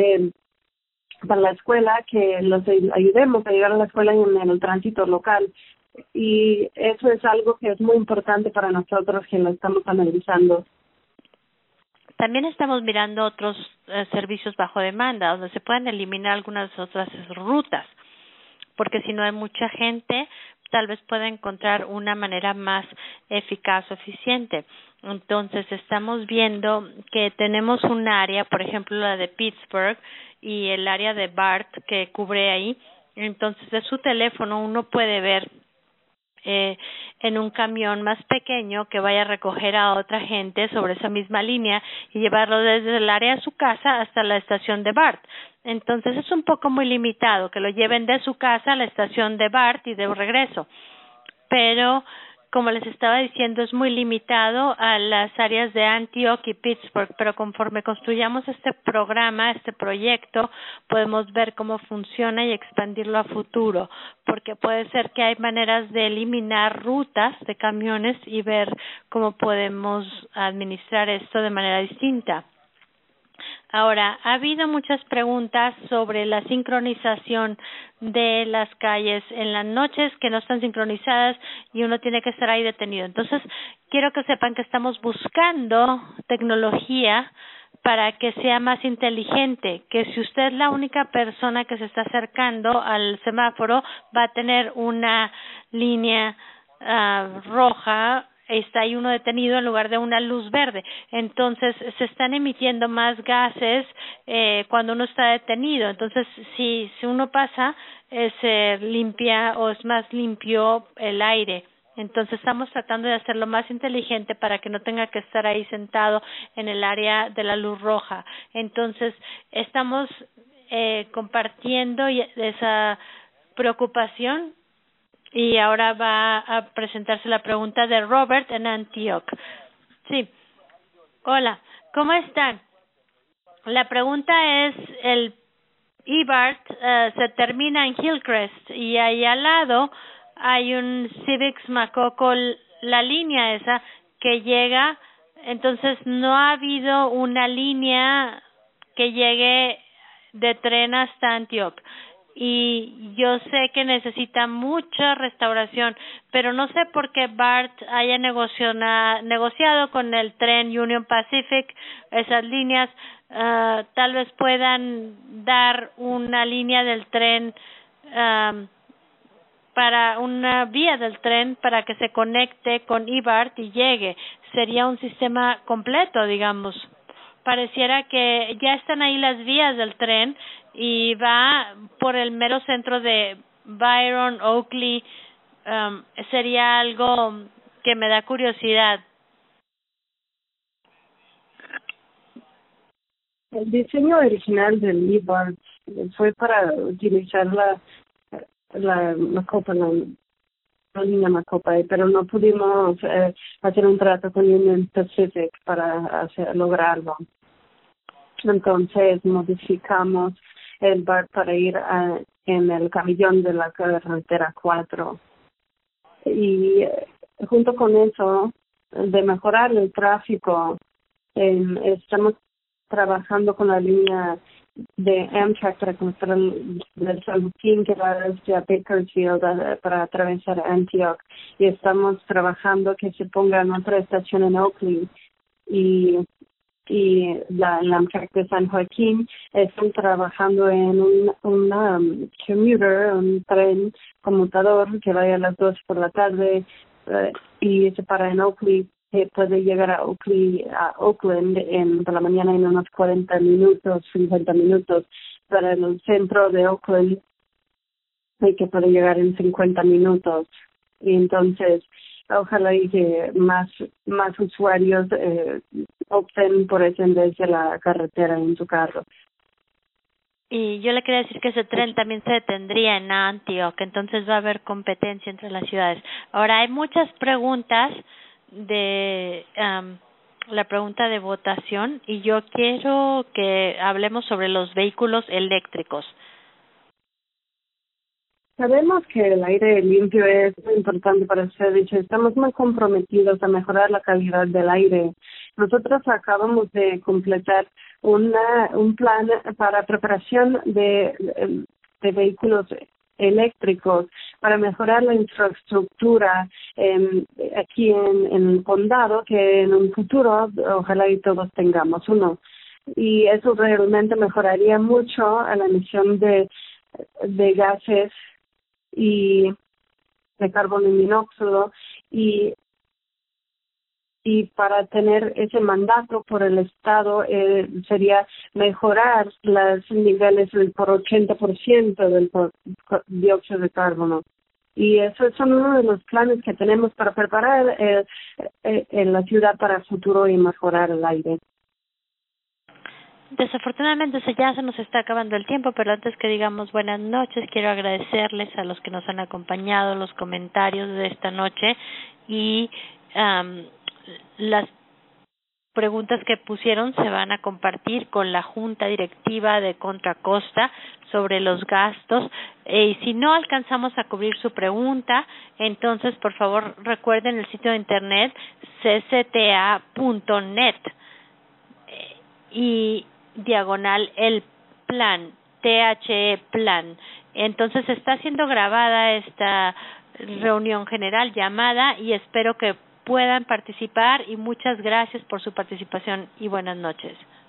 para la escuela, que los ayudemos a llegar a la escuela en el tránsito local. Y eso es algo que es muy importante para nosotros, que lo estamos analizando. También estamos mirando otros servicios bajo demanda, donde se pueden eliminar algunas otras rutas, porque si no hay mucha gente, tal vez pueda encontrar una manera más eficaz o eficiente. Entonces, estamos viendo que tenemos un área, por ejemplo, la de Pittsburgh y el área de BART que cubre ahí. Entonces, de su teléfono uno puede ver en un camión más pequeño que vaya a recoger a otra gente sobre esa misma línea y llevarlo desde el área de su casa hasta la estación de BART. Entonces es un poco muy limitado que lo lleven de su casa a la estación de BART y de regreso. Pero, como les estaba diciendo, es muy limitado a las áreas de Antioch y Pittsburgh, pero conforme construyamos este programa, este proyecto, podemos ver cómo funciona y expandirlo a futuro, porque puede ser que hay maneras de eliminar rutas de camiones y ver cómo podemos administrar esto de manera distinta. Ahora, ha habido muchas preguntas sobre la sincronización de las calles en las noches que no están sincronizadas y uno tiene que estar ahí detenido. Entonces, quiero que sepan que estamos buscando tecnología para que sea más inteligente, que si usted es la única persona que se está acercando al semáforo, va a tener una línea roja, está ahí uno detenido en lugar de una luz verde. Entonces se están emitiendo más gases cuando uno está detenido. Entonces si uno pasa, se limpia o es más limpio el aire. Entonces estamos tratando de hacerlo más inteligente para que no tenga que estar ahí sentado en el área de la luz roja. Entonces estamos compartiendo esa preocupación. Y ahora va a presentarse la pregunta de Robert en Antioch. Sí. Hola, ¿cómo están? La pregunta es, el eBART se termina en Hillcrest y ahí al lado hay un Civics Macoco, la línea esa que llega, entonces no ha habido una línea que llegue de tren hasta Antioch. Y yo sé que necesita mucha restauración, pero no sé por qué BART haya negociado con el tren Union Pacific esas líneas. Tal vez puedan dar una línea del tren para una vía del tren para que se conecte con eBART y llegue. Sería un sistema completo, digamos. Pareciera que ya están ahí las vías del tren y va por el mero centro de Byron, Oakley. Sería algo que me da curiosidad. El diseño original del eBART fue para utilizar la Macopa, la línea Macopa, pero no pudimos hacer un trato con Union Pacific para lograrlo. Entonces modificamos el BART para ir en el camellón de la carretera 4. Y junto con eso, de mejorar el tráfico, estamos trabajando con la línea de Amtrak para conectar el San Joaquín que va hacia Bakersfield para atravesar Antioch, y estamos trabajando que se ponga en otra estación en Oakley, y la Amtrak de San Joaquín están trabajando en un commuter, un tren conmutador que vaya a las 2 por la tarde y se para en Oakley, que puede llegar a Oakland por la mañana en unos 40 minutos, 50 minutos, para el centro de Oakland y que puede llegar en 50 minutos. Y entonces, ojalá y que más usuarios opten por eso en vez de la carretera en su carro. Y yo le quería decir que ese tren también se detendría en Antioch, entonces va a haber competencia entre las ciudades. Ahora, hay muchas preguntas de la pregunta de votación, y yo quiero que hablemos sobre los vehículos eléctricos. Sabemos que el aire limpio es muy importante para ustedes y estamos muy comprometidos a mejorar la calidad del aire. Nosotros acabamos de completar un plan para preparación de vehículos eléctricos para mejorar la infraestructura aquí en el condado, que en un futuro ojalá y todos tengamos uno. Y eso realmente mejoraría mucho la emisión de gases y de carbono y monóxido, y para tener ese mandato por el Estado sería mejorar los niveles por 80% del dióxido de carbono. Y eso son uno de los planes que tenemos para preparar en la ciudad para el futuro y mejorar el aire. Desafortunadamente ya se nos está acabando el tiempo, pero antes que digamos buenas noches, quiero agradecerles a los que nos han acompañado, los comentarios de esta noche y las preguntas que pusieron se van a compartir con la Junta Directiva de Contra Costa sobre los gastos. Y si no alcanzamos a cubrir su pregunta, entonces por favor recuerden el sitio de internet ccta.net y diagonal el plan, THE plan. Entonces está siendo grabada esta reunión general llamada y espero que puedan participar, y muchas gracias por su participación y buenas noches.